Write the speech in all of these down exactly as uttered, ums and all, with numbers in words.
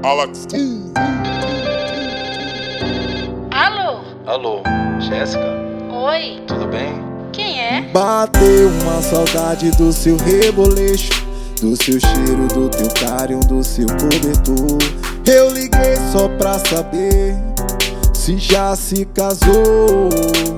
Alex. Alô? Alô, Jéssica? Oi? Tudo bem? Quem é? Bateu uma saudade do seu reboleixo, do seu cheiro, do teu carinho, do seu cobertor. Eu liguei só pra saber se já se casou.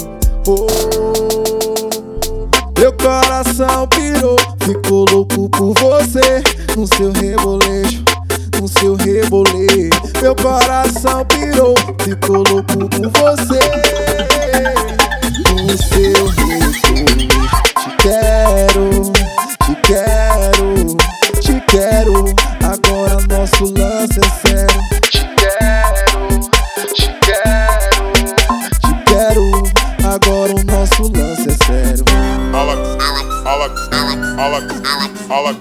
Oh, meu coração pirou, ficou louco por você, no seu reboleixo, no seu rebolê. Meu coração pirou, ficou louco por você, no seu rebolê. Te quero, te quero, te quero. Agora nosso lance é sério. Te quero, te quero, te quero. Agora o nosso lance é sério. Alex, Alex, Alex, Alex, Alex.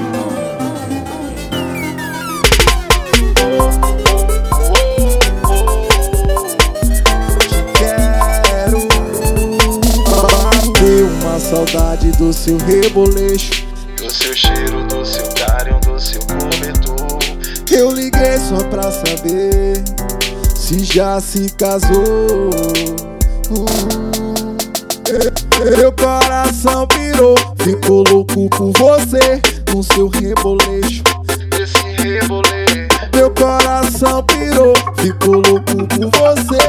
Uma saudade do seu reboleixo, do seu cheiro, do seu carinho, do seu cobertor. Eu liguei só pra saber se já se casou. Meu coração pirou, ficou louco por você, no seu reboleixo, esse rebolê. Meu coração pirou, ficou louco por você,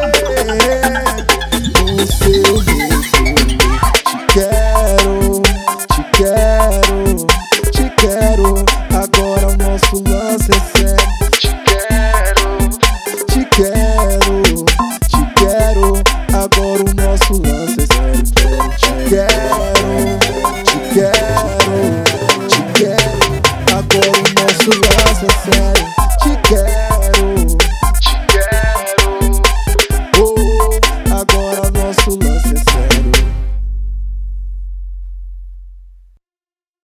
no seu reboleixo. Te quero, te quero, te quero. Agora o nosso lance é sério. Te quero, te quero, te quero. Agora o nosso lance é sério. Te quero, te quero, te quero. Agora o nosso lance é sério. Te quero.